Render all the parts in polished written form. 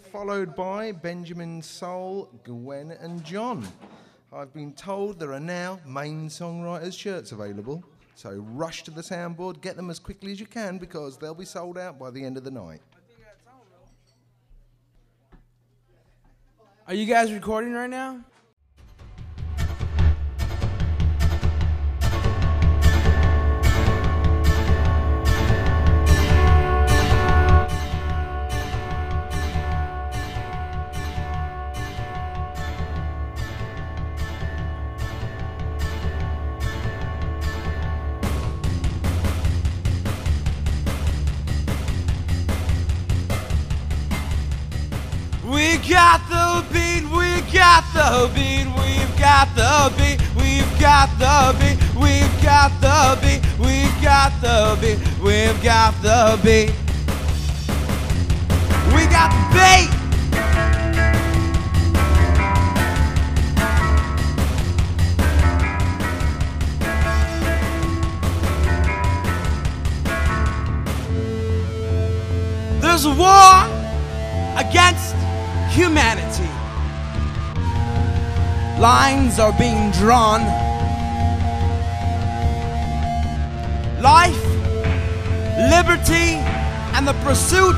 followed by Benjamin, Soul, Gwen and John. I've been told there are now main songwriters shirts available, so rush to the soundboard, get them as quickly as you can because they'll be sold out by the end of the night. Are you guys recording right now? We got the beat, we got the beat, we've got the beat, we've got the beat, we've got the beat, we've got the beat, we've got the beat. We got the beat. There's a war against humanity. Lines are being drawn. Life, liberty, and the pursuit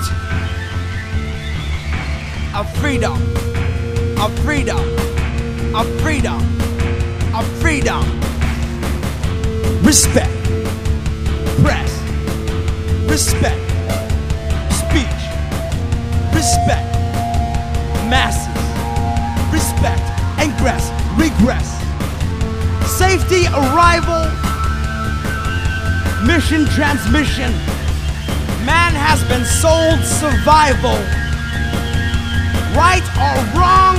of freedom. Of freedom. Of freedom. Of freedom. Respect. Press. Respect. Speech. Respect. Masses, respect, ingress, regress, safety, arrival, mission, transmission. Man has been sold survival. Right or wrong,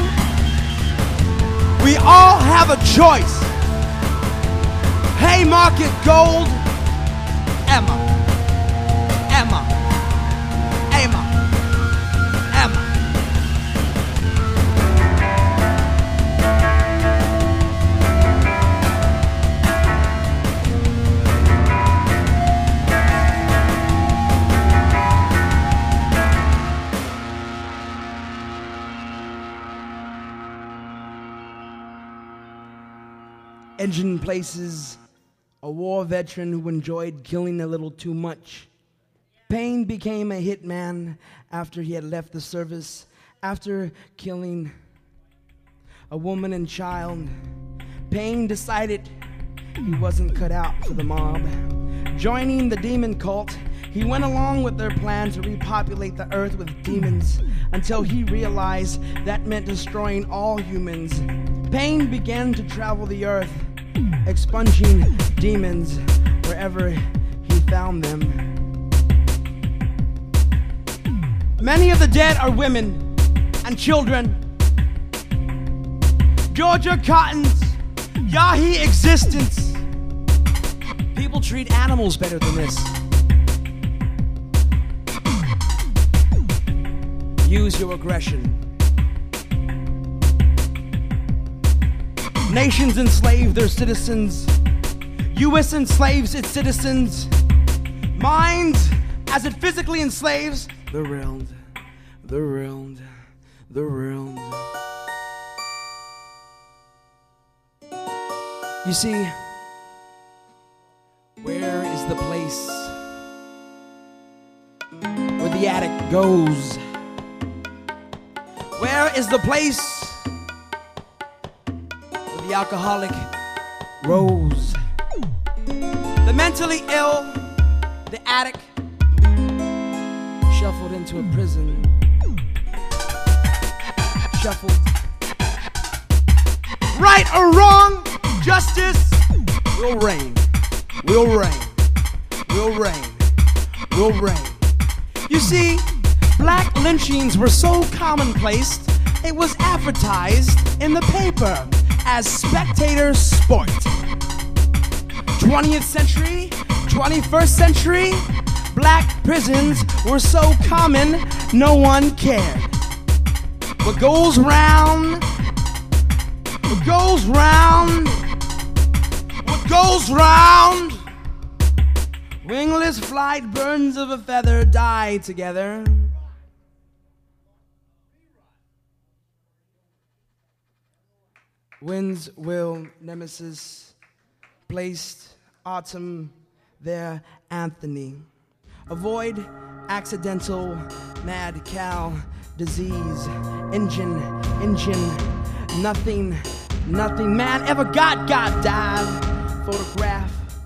we all have a choice. Haymarket Gold, Emma, Emma, Emma, Emma. Engine places, a war veteran who enjoyed killing a little too much. Payne became a hitman after he had left the service, after killing a woman and child. Payne decided he wasn't cut out for the mob. Joining the demon cult, he went along with their plan to repopulate the earth with demons until he realized that meant destroying all humans. Payne began to travel the earth, expunging demons wherever he found them. Many of the dead are women and children. Georgia Cotton's Yahi existence. People treat animals better than this. Use your aggression. Nations enslave their citizens. U.S. enslaves its citizens. Minds, as it physically enslaves the world, the world, the world. You see, where is the place where the addict goes? Where is the place where the alcoholic rose? The mentally ill, the addict, shuffled into a prison. Shuffled. Right or wrong, justice will reign. Will reign. Will reign. Will reign. You see, black lynchings were so commonplace, it was advertised in the paper as spectator sport. 20th century, 21st century, black prisons were so common, no one cared. What goes round, what goes round, what goes round, wingless flight, birds of a feather die together. Winds will nemesis placed autumn there Anthony. Avoid accidental mad cow disease. Engine, nothing man ever got died. Photograph.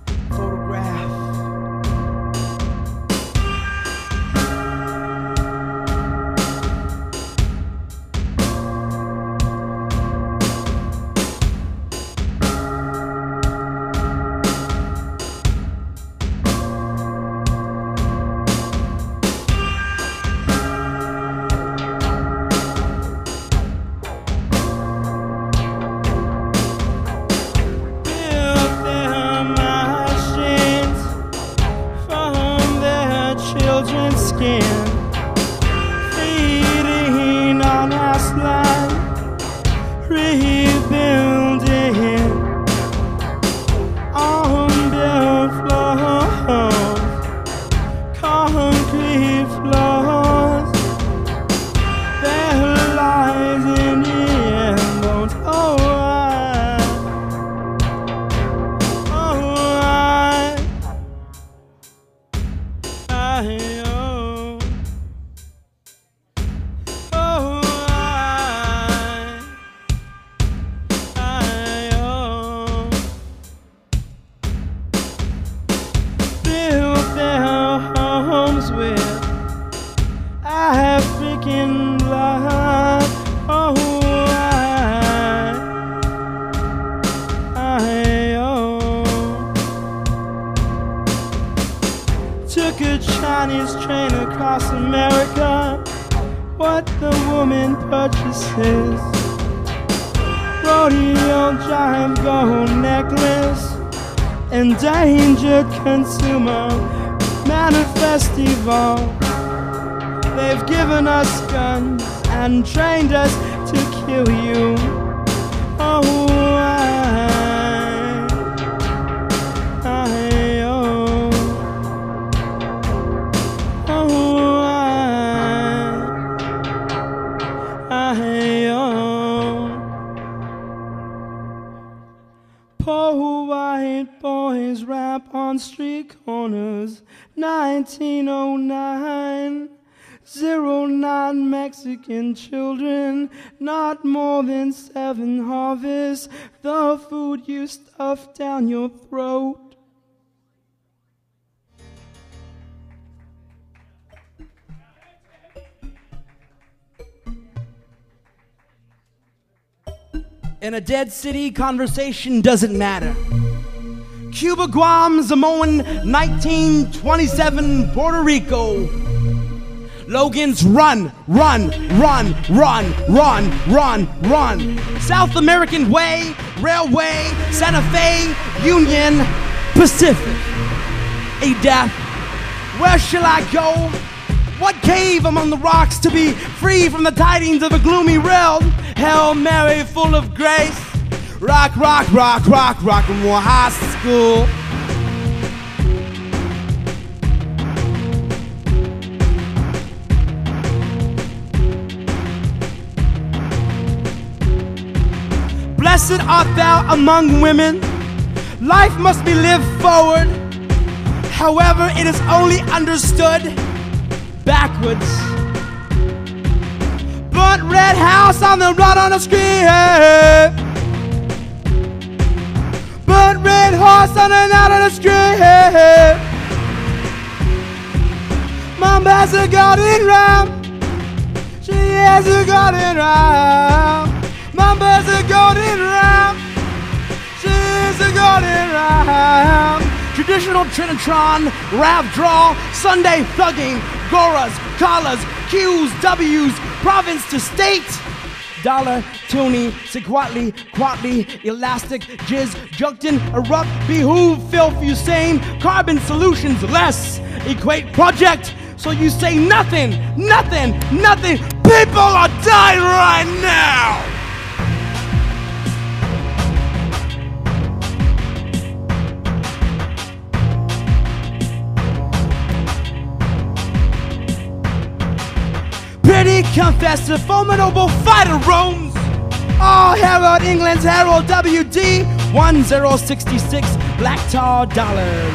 Endangered consumer manifestival. They've given us guns and trained us to kill you. Oh, poor white boys rap on street corners. 1909. 09 Mexican children, not more than 7 harvests. The food you stuff down your throat. In a dead city, conversation doesn't matter. Cuba, Guam, Samoan, 1927, Puerto Rico. Logan's run. South American Way, Railway, Santa Fe, Union, Pacific. A death. Where shall I go? What cave among the rocks to be free from the tidings of a gloomy world? Hail Mary, full of grace. Rock, and more high school. Blessed art thou among women. Life must be lived forward. However, it is only understood backwards. Burnt red house on the run on the street. Burnt red horse on and out of the street. Mom has a garden round. She has a garden round. Mom has a golden round. She's a golden round. Traditional Trinitron, rap draw, Sunday thugging, Goras, collars, Q's, W's, province to state. Dollar, toonie, sequatly, quatly, elastic, jizz, junctin, erupt, behoove, filth, Usain, carbon solutions, less, equate project. So you say nothing. People are dying right now. Pretty confess, a formidable fighter roams Oh, Herald, England's Herald, WD, 1066 black tar dollars.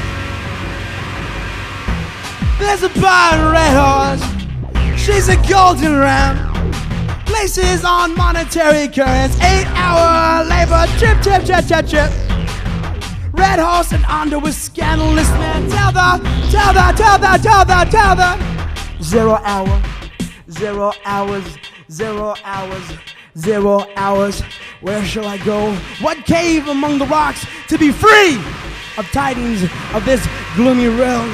There's a bar red horse, she's a golden round. Places on monetary currents, 8-hour labor, trip, trip, trip, trip, trip. Red horse and under with scandalous man. Tell the 0 hour, 0 hours, 0 hours, 0 hours. Where shall I go? What cave among the rocks to be free of tidings of this gloomy realm?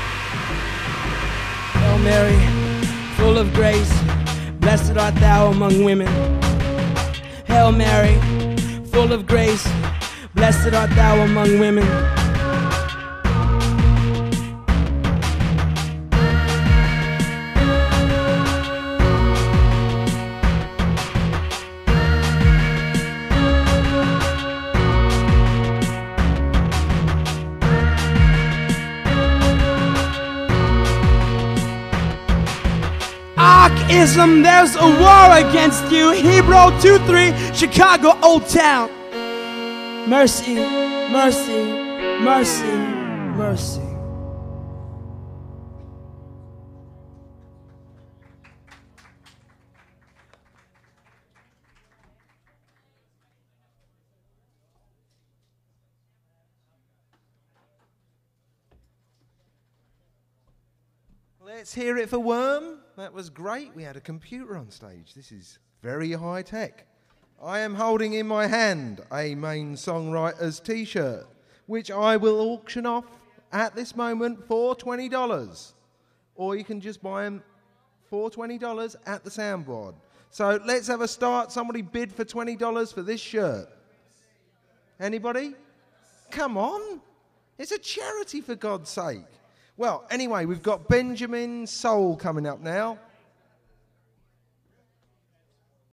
Hail Mary, full of grace, blessed art thou among women. Hail Mary, full of grace, blessed art thou among women. Arkism, there's a war against you. Hebrew 2-3, Chicago, Old Town. Mercy, mercy, mercy, mercy. Let's hear it for Worm. That was great. We had a computer on stage. This is very high tech. I am holding in my hand a Main Songwriters t-shirt, which I will auction off at this moment for $20. Or you can just buy them for $20 at the soundboard. So let's have a start. Somebody bid for $20 for this shirt. Anybody? Come on. It's a charity, for God's sake. Well, anyway, we've got Benjamin Soul coming up now.